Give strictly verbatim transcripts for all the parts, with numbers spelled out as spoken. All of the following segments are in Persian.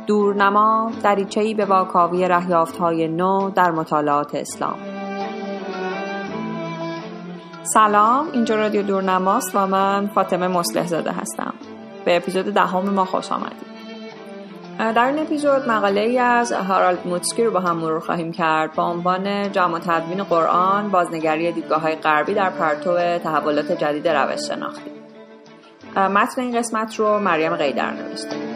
دورنما دریچه‌ای به واکاوی رهیافت‌های نو در مطالعات اسلام. سلام، اینجا رادیو دورنماست و من فاطمه مصلح زاده هستم. به اپیزود دهم ما خوش آمدید. در این اپیزود مقاله ای از هارالد موتسکی رو با هم مرور خواهیم کرد با عنوان جمع و تدوین قرآن، بازنگری دیدگاه‌های غربی در پرتو تحولات جدید روش شناختی. متن این قسمت رو مریم قیدر نوشته.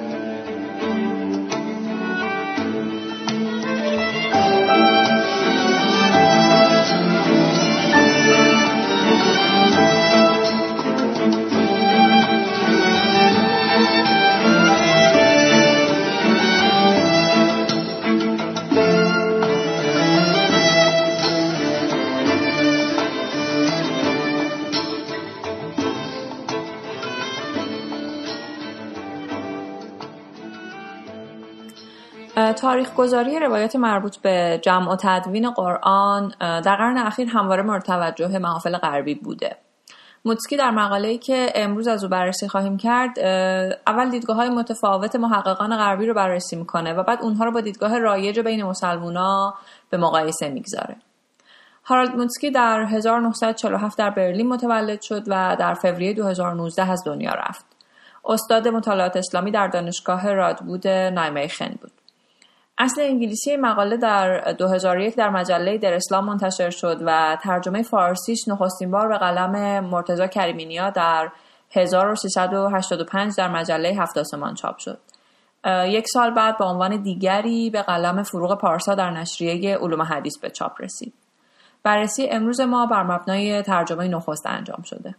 تاریخ گذاری روایات مربوط به جمع و تدوین قرآن در قرن اخیر همواره مورد توجه محافل غربی بوده. موتسکی در مقاله‌ای که امروز از او بررسی خواهیم کرد، اول دیدگاه‌های متفاوت محققان غربی رو بررسی می‌کنه و بعد اونها رو با دیدگاه رایج بین مسلمان‌ها به مقایسه می‌گذاره. هارالد موتسکی در هزار و نهصد و چهل و هفت در برلین متولد شد و در فوریه دو هزار و نوزده از دنیا رفت. استاد مطالعات اسلامی در دانشگاه رادبود نایمیخن بود. اصل انگلیسی مقاله در دو هزار و یک در مجله در اسلام منتشر شد و ترجمه فارسیش نخستین بار به قلم مرتضی کریمی نیا در هزار و سیصد و هشتاد و پنج در مجله هفت آسمان چاپ شد. یک سال بعد به عنوان دیگری به قلم فروغ پارسا در نشریه علوم حدیث به چاپ رسید. بررسی امروز ما بر مبنای ترجمه نخست انجام شده.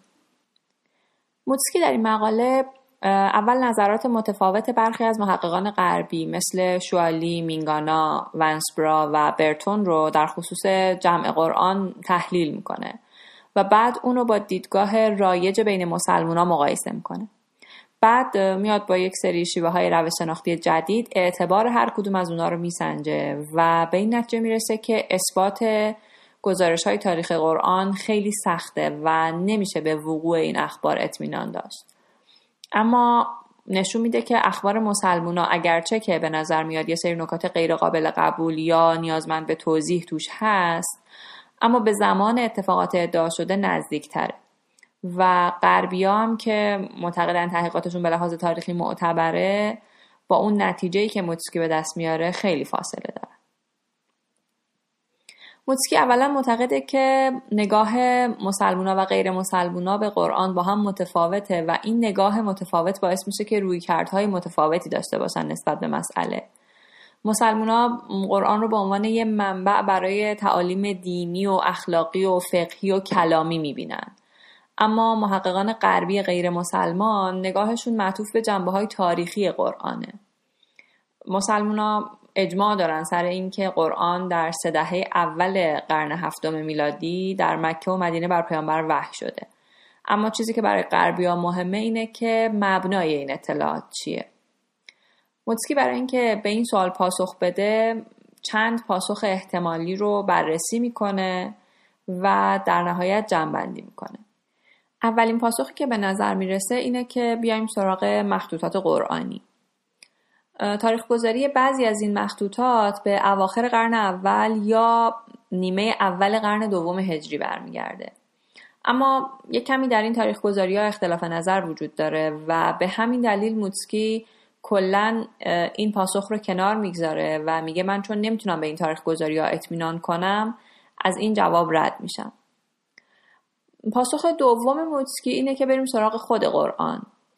موتسکی در این مقاله اول نظرات متفاوت برخی از محققان غربی مثل شوالی، مینگانا، ونسبرا و برتون رو در خصوص جمع قرآن تحلیل میکنه و بعد اونو با دیدگاه رایج بین مسلمان‌ها مقایسه میکنه. بعد میاد با یک سری شیوه های روش شناختی جدید اعتبار هر کدوم از اونا رو میسنجه و به این نتیجه میرسه که اثبات گزارش های تاریخ قرآن خیلی سخته و نمیشه به وقوع این اخبار اطمینان داشت. اما نشون میده که اخبار مسلمونا اگرچه که به نظر میاد یه سری نکات غیر قابل قبول یا نیازمند به توضیح توش هست، اما به زمان اتفاقات ادعا شده نزدیک تره و غربی‌ها هم که معتقدن تحقیقاتشون به لحاظ تاریخی معتبره با اون نتیجه‌ای که موتسکی به دست میاره خیلی فاصله داره. موتسکی اولا معتقده که نگاه مسلمونا و غیر مسلمونا به قرآن با هم متفاوته و این نگاه متفاوت باعث میشه که رویکردهای متفاوتی داشته باشن نسبت به مسئله. مسلمونا قرآن رو به عنوان یه منبع برای تعالیم دینی و اخلاقی و فقهی و کلامی میبینن. اما محققان غربی غیر مسلمان نگاهشون معطوف به جنبه‌های تاریخی قرآنه. مسلمونا اجماع دارن سر این که قرآن در سه دهه اول قرن هفتم میلادی در مکه و مدینه بر پیامبر وحی شده. اما چیزی که برای غربی‌ها مهمه اینه که مبنای این اطلاعات چیه. موتسکی برای اینکه به این سوال پاسخ بده چند پاسخ احتمالی رو بررسی میکنه و در نهایت جمع‌بندی میکنه. اولین پاسخی که به نظر میرسه اینه که بیایم سراغ مخطوطات قرآنی. تاریخ گذاری بعضی از این مخطوطات به اواخر قرن اول یا نیمه اول قرن دوم هجری برمیگرده. اما یک کمی در این تاریخ گذاری ها اختلاف نظر وجود داره و به همین دلیل موتسکی کلن این پاسخ رو کنار میگذاره و میگه من چون نمیتونم به این تاریخ گذاری ها اطمینان کنم از این جواب رد میشم. پاسخ دوم موتسکی اینه که بریم سراغ خود قرآن.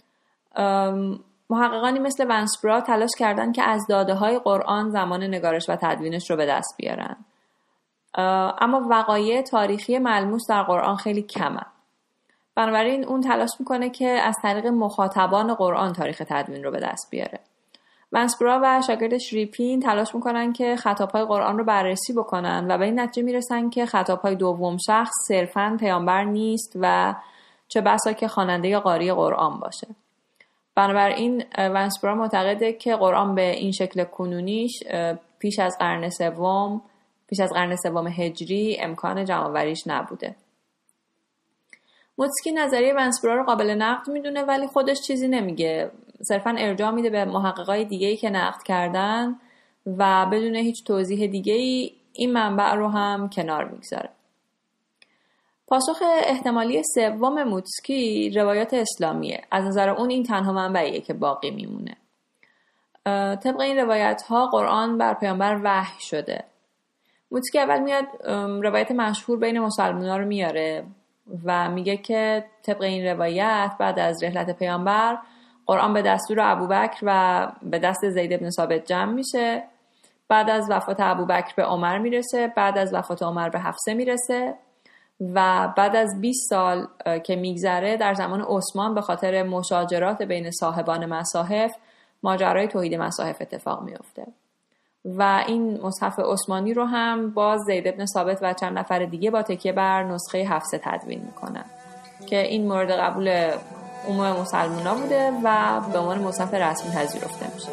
محققانی مثل ونسبرا تلاش کردن که از داده‌های قرآن زمان نگارش و تدوینش رو به دست بیارن. اما وقایع تاریخی ملموس در قرآن خیلی کمه. بنابراین اون تلاش میکنه که از طریق مخاطبان قرآن تاریخ تدوین رو به دست بیاره. ونسبرا و شاگرد شریپین تلاش میکنن که خطاب‌های قرآن رو بررسی بکنن و به این نتیجه میرسن که خطاب‌های دوم شخص صرفاً پیامبر نیست و چه بسا که خواننده یا قاری قرآن باشه. بنابراین ونسبرا معتقده که قرآن به این شکل کنونیش پیش از قرن سوم پیش از قرن سوم هجری امکان جمع‌آوریش نبوده. موتسکی نظریه ونسبرا رو قابل نقد میدونه ولی خودش چیزی نمیگه. صرفاً ارجاع میده به محققای دیگه‌ای که نقد کردن و بدون هیچ توضیح دیگه‌ای این منبع رو هم کنار میگذاره. پاسخ احتمالی سوم موتسکی روایات اسلامیه. از نظر اون این تنها منبعیه که باقی میمونه. طبق این روایت ها قرآن بر پیامبر وحی شده. موتسکی اول میاد روایت مشهور بین مسلمان‌ها رو میاره و میگه که طبق این روایت بعد از رحلت پیامبر قرآن به دستور ابوبکر و به دست زید بن ثابت جمع میشه. بعد از وفات ابوبکر به عمر میرسه، بعد از وفات عمر به حفصه میرسه و بعد از بیست سال که میگذره در زمان عثمان به خاطر مشاجرات بین صاحبان مصاحف ماجرای توحید مصاحف اتفاق میفته و این مصحف عثمانی رو هم باز زید بن ثابت و چند نفر دیگه با تکیه بر نسخه حفصه تدوین میکنن که این مورد قبول عموم مسلمان‌ها بوده و به عنوان مصحف رسمی پذیرفته میشه.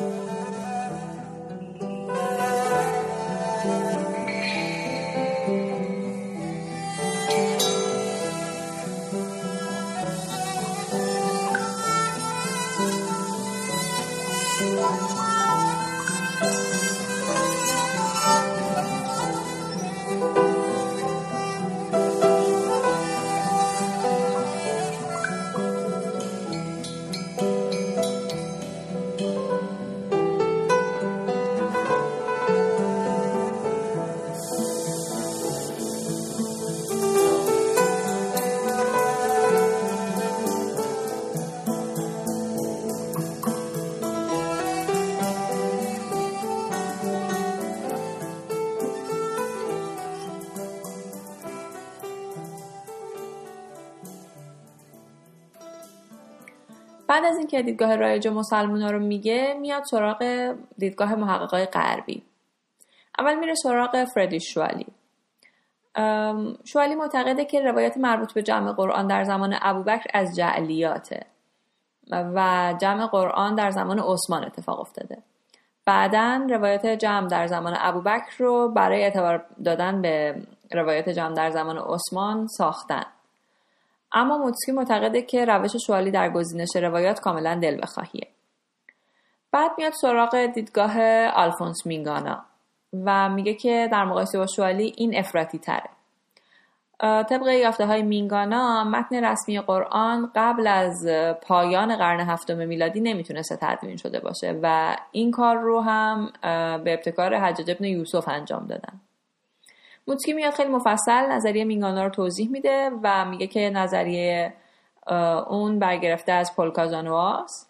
بعد از اینکه دیدگاه رایج مسلمان‌ها رو میگه میاد سراغ دیدگاه محققای غربی. اول میره سراغ فردریش شوالی. شوالی معتقده که روایت مربوط به جمع قرآن در زمان ابوبکر از جعلیاته و جمع قرآن در زمان عثمان اتفاق افتاده. بعداً روایت جمع در زمان ابوبکر رو برای اعتبار دادن به روایت جمع در زمان عثمان ساختن. اما موتسکی معتقده که روش شوالی در گزینش روایات کاملا دل بخواهیه. بعد میاد سراغ دیدگاه آلفونس مینگانا و میگه که در مقایسه با شوالی این افراطی تره. طبق یافته های مینگانا متن رسمی قرآن قبل از پایان قرن هفتم میلادی نمیتونسته تدوین شده باشه و این کار رو هم به ابتکار حجاج ابن یوسف انجام دادن. موتسکی میاد خیلی مفصل نظریه مینگانا رو توضیح میده و میگه که نظریه اون برگرفته از پل کازانواس.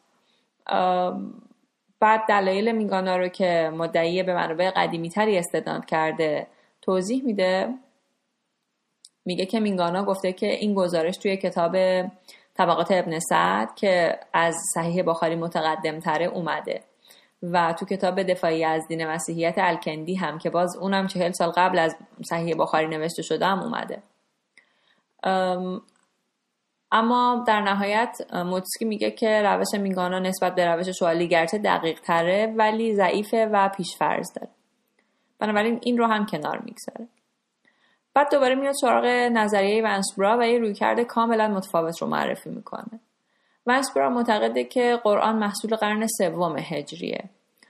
بعد دلایل مینگانا رو که مدعی به منابع قدیمی تری استناد کرده توضیح میده. میگه که مینگانا گفته که این گزارش توی کتاب طبقات ابن سعد که از صحیح بخاری متقدم تره اومده و تو کتاب دفاعی از دین مسیحیت الکندی هم که باز اونم چهل سال قبل از صحیح بخاری نوشته شده هم اومده. اما در نهایت موتسکی میگه که روش مینگانا نسبت به روش شوالی گرچه دقیق تره ولی ضعیفه و پیشفرض داره. بنابراین این رو هم کنار میگذاره. بعد دوباره میاد سراغ نظریه ونسبرا و یه رویکرد کاملا متفاوت رو معرفی میکنه. ونسبرا معتقده که قرآن محصول قرن سوم هجریه.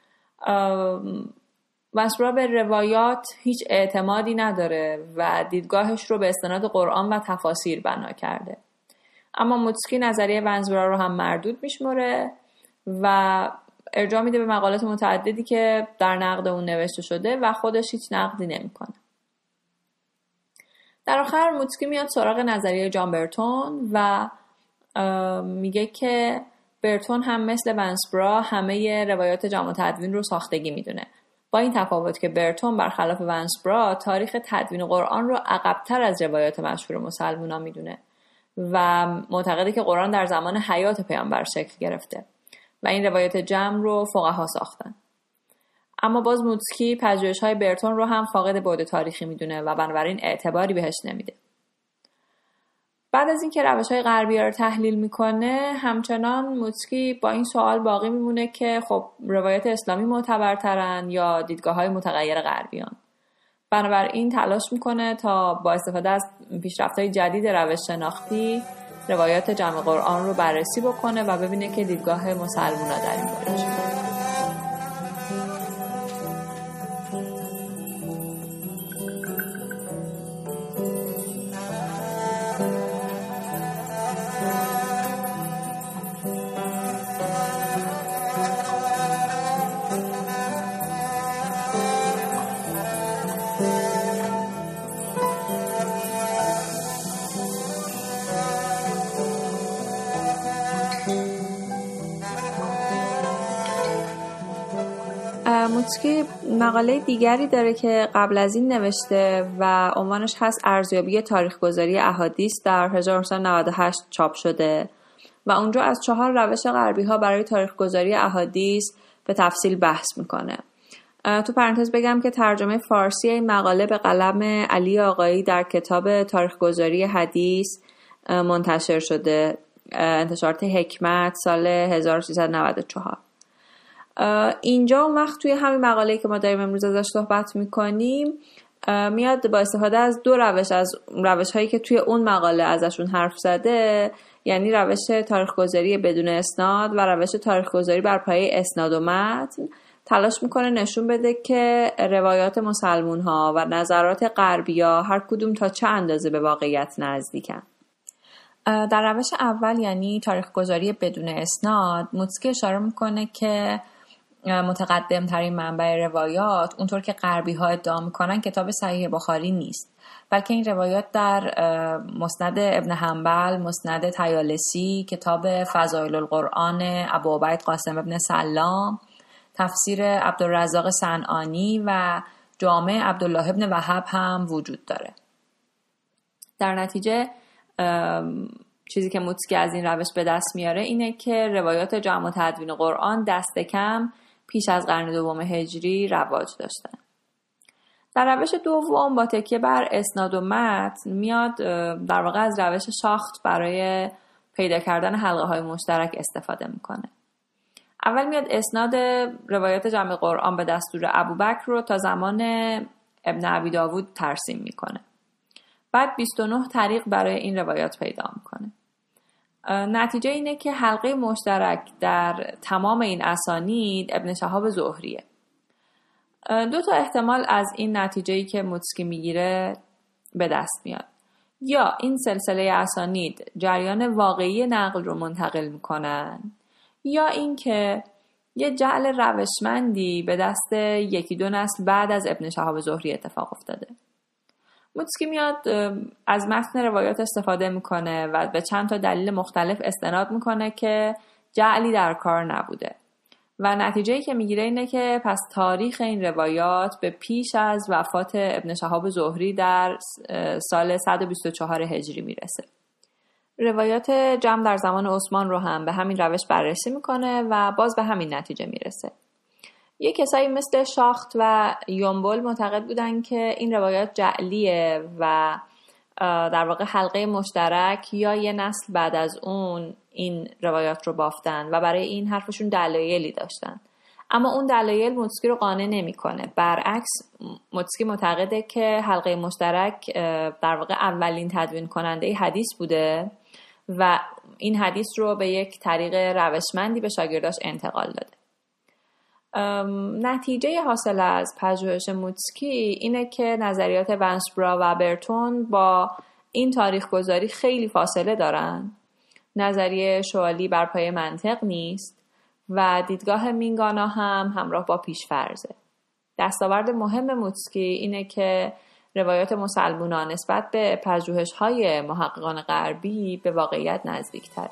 ونسبرا به روایات هیچ اعتمادی نداره و دیدگاهش رو به استناد قرآن و تفاسیر بنا کرده. اما موتسکی نظریه ونسبرا رو هم مردود میشمره و ارجاع میده به مقالات متعددی که در نقد اون نوشته شده و خودش هیچ نقدی نمیکنه. در آخر موتسکی میاد سراغ نظریه جان برتون و میگه که برتون هم مثل ونسبرا همه روایات جمع و تدوین رو ساختگی میدونه، با این تفاوت که برتون برخلاف ونسبرا تاریخ تدوین قرآن رو عقب‌تر از روایات مشهور مسلمونا میدونه و معتقده که قرآن در زمان حیات پیامبر شکل گرفته و این روایات جمع رو فقها ساختن. اما باز موتسکی پژوهش‌های برتون رو هم فاقد بعد تاریخی میدونه و بنابراین اعتباری بهش نمیده. بعد از اینکه روش‌های غربی رو تحلیل میکنه همچنان موتسکی با این سوال باقی میمونه که خب روایات اسلامی معتبرترن یا دیدگاه‌های متغیر غربیان. بنابراین تلاش میکنه تا با استفاده از پیشرفت‌های جدید روش شناختی روایات جمع قرآن رو بررسی بکنه و ببینه که دیدگاه مسلمونا در این باره چیه. موتسکی مقاله دیگری داره که قبل از این نوشته و عنوانش هست ارزیابی تاریخ‌گذاری احادیث در هزار و نهصد و نود و هشت چاپ شده و اونجا از چهار روش غربی ها برای تاریخ‌گذاری احادیث به تفصیل بحث میکنه. تو پرانتز بگم که ترجمه فارسی این مقاله به قلم علی آقایی در کتاب تاریخ‌گذاری حدیث منتشر شده، انتشارات حکمت سال هزار و سیصد و نود و چهار. اینجا اون وقت توی همین مقاله‌ای که ما داریم امروز ازش صحبت میکنیم میاد با استفاده از دو روش از روش هایی که توی اون مقاله ازشون حرف زده، یعنی روش تاریخ‌گذاری بدون اسناد و روش تاریخ‌گذاری بر پایه اسناد و متن، تلاش میکنه نشون بده که روایات مسلمون ها و نظرات غربی‌ها هر کدوم تا چه اندازه به واقعیت نزدیکن. در روش اول یعنی تاریخ‌گذاری بدون اسناد، موتسکی اشاره میکنه که متقدم ترین منبع روایات اونطور که غربی ها ادعا میکنن کتاب صحیح بخاری نیست، بلکه این روایات در مسند ابن حنبل، مسند طیالسی، کتاب فضائل القرآن ابوعبید قاسم ابن سلام، تفسیر عبدالرزاق صنعانی و جامع عبدالله ابن وهب هم وجود داره. در نتیجه چیزی که موتسکی از این روش به دست میاره اینه که روایات جمع و تدوین قرآن دست کم پیش از قرن دوم هجری رواج داشتن. در روش دوم با تکیه بر اسناد و متن میاد در واقع از روش شاخت برای پیدا کردن حلقه های مشترک استفاده میکنه. اول میاد اسناد روایات جمع قرآن به دستور ابوبکر رو تا زمان ابن ابی داوود ترسیم میکنه. بعد بیست و نه طریق برای این روایات پیدا میکنه. نتیجه اینه که حلقه مشترک در تمام این اسانید ابن شهاب زهریه. دو تا احتمال از این نتیجه‌ای که موتسکی میگیره به دست میاد. یا این سلسله اسانید جریان واقعی نقل رو منتقل میکنن، یا اینکه یه جعل روشمندی به دست یکی دو نسل بعد از ابن شهاب زهری اتفاق افتاده. موتسکی میاد از متن روایات استفاده میکنه و به چند تا دلیل مختلف استناد میکنه که جعلی در کار نبوده و نتیجه‌ای که میگیره اینه که پس تاریخ این روایات به پیش از وفات ابن شهاب زهری در سال صد و بیست و چهار هجری میرسه. روایات جمع در زمان عثمان رو هم به همین روش بررسی میکنه و باز به همین نتیجه میرسه. یه کسایی مثل شاخت و یومبول معتقد بودن که این روایات جعلیه و در واقع حلقه مشترک یا یه نسل بعد از اون این روایات رو بافتن و برای این حرفشون دلایلی داشتن. اما اون دلایل موتسکی رو قانع نمی‌کنه. برعکس موتسکی معتقده که حلقه مشترک در واقع اولین تدوین کننده حدیث بوده و این حدیث رو به یک طریق روشمندی به شاگرداش انتقال داده. نتیجه حاصل از پژوهش موتسکی اینه که نظریات ونسبرا و برتون با این تاریخ گذاری خیلی فاصله دارن. نظریه شوالی بر پایه منطق نیست و دیدگاه مینگانا هم همراه با پیش‌فرضه. دستاورد مهم موتسکی اینه که روایات مسلمانان نسبت به پژوهش‌های محققان غربی به واقعیت نزدیک‌تر.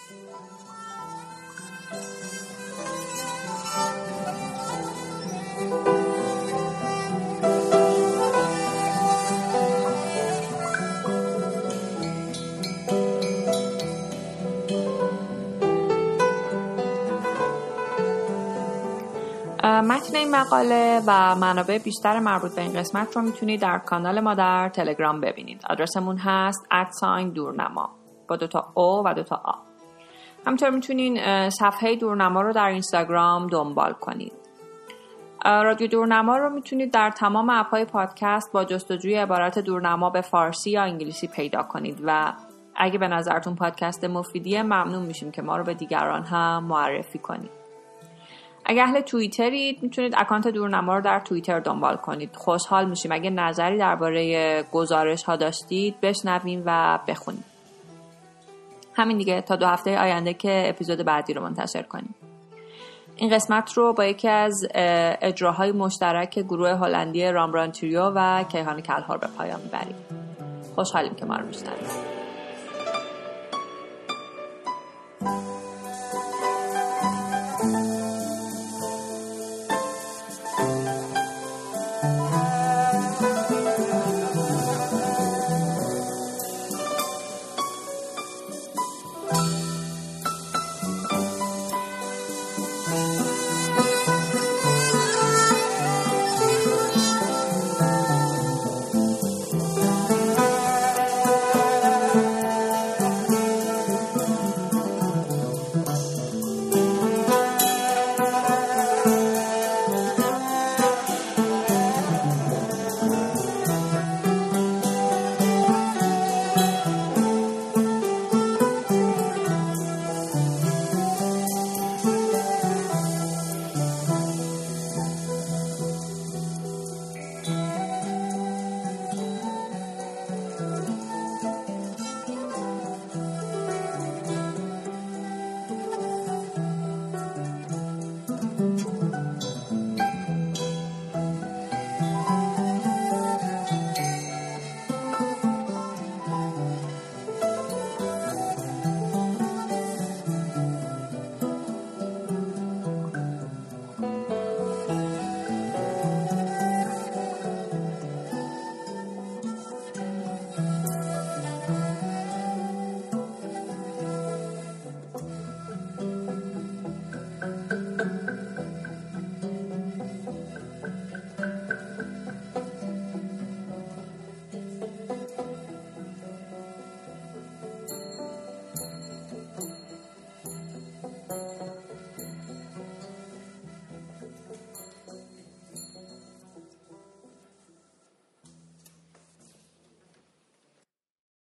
متن این مقاله و منابع بیشتر مربوط به این قسمت رو میتونید در کانال ما در تلگرام ببینید. آدرسمون هست ات دورنما با دوتا او و دوتا آ. همینطور میتونین صفحه دورنما رو در اینستاگرام دنبال کنید. رادیو دورنما رو میتونید در تمام اپ‌های پادکست با جستجوی عبارت دورنما به فارسی یا انگلیسی پیدا کنید و اگه به نظرتون پادکست مفیدیه ممنون میشیم که ما رو به دیگران هم معرفی کنید. اگه اهل توییترید میتونید اکانت دورنما رو در توییتر دنبال کنید. خوشحال میشیم اگه نظری درباره گزارش ها داشتید بشنویم و بخونیم. همین دیگه، تا دو هفته آینده که اپیزود بعدی رو منتشر کنیم. این قسمت رو با یکی از اجراهای مشترک گروه هلندی رامبران تریو و کیهان کلهر به پایان میبریم. خوشحالیم که ما رو میشنوید.